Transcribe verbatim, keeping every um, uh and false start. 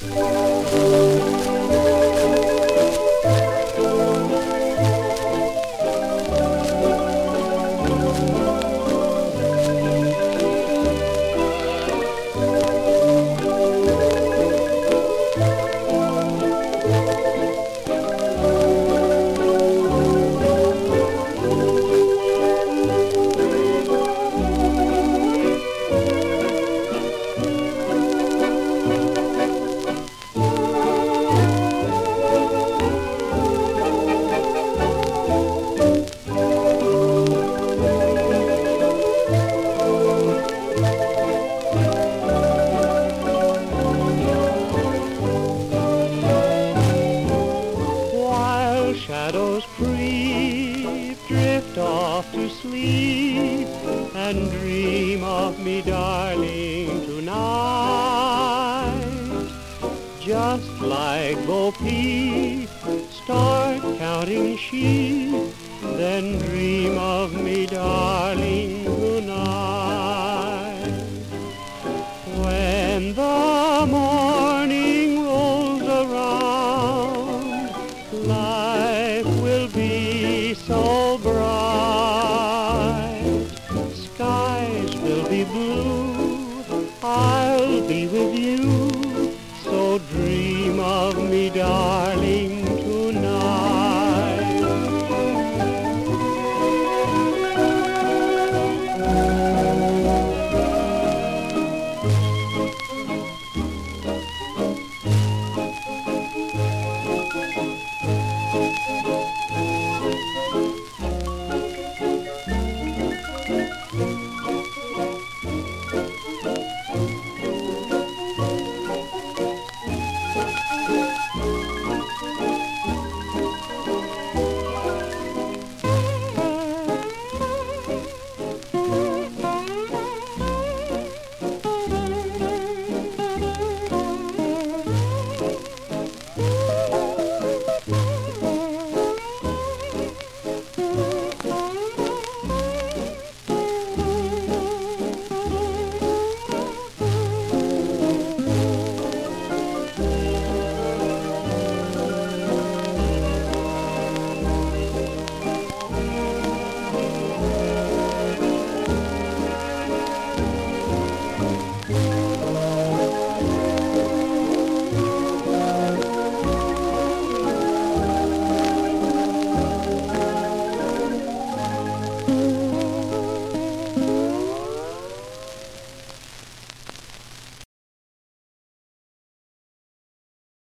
Shadows creep, drift off to sleep, and dream of me, darling, tonight. Just like Bo Peep, start counting sheep, then dream of me, darling, tonight. When the morning rolls around, life will be so bright. Skies will be blue, I'll be with you, so dream of me, darling.